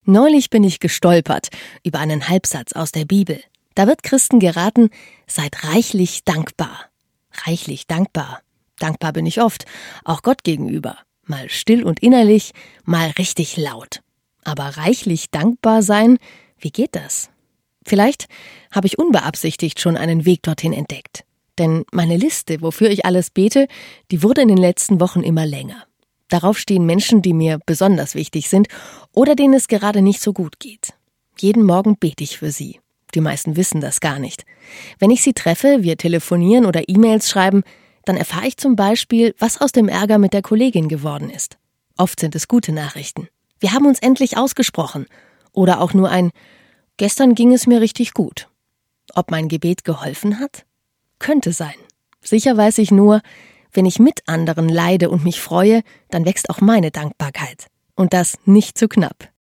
Neulich bin ich gestolpert über einen Halbsatz aus der Bibel. Da wird Christen geraten, seid reichlich dankbar. Reichlich dankbar. Dankbar bin ich oft, auch Gott gegenüber. Mal still und innerlich, mal richtig laut. Aber reichlich dankbar sein, wie geht das? Vielleicht habe ich unbeabsichtigt schon einen Weg dorthin entdeckt. Denn meine Liste, wofür ich alles bete, die wurde in den letzten Wochen immer länger. Darauf stehen Menschen, die mir besonders wichtig sind oder denen es gerade nicht so gut geht. Jeden Morgen bete ich für sie. Die meisten wissen das gar nicht. Wenn ich sie treffe, wir telefonieren oder E-Mails schreiben, dann erfahre ich zum Beispiel, was aus dem Ärger mit der Kollegin geworden ist. Oft sind es gute Nachrichten. Wir haben uns endlich ausgesprochen. Oder auch nur ein »Gestern ging es mir richtig gut«. Ob mein Gebet geholfen hat? Könnte sein. Sicher weiß ich nur, wenn ich mit anderen leide und mich freue, dann wächst auch meine Dankbarkeit. Und das nicht zu knapp.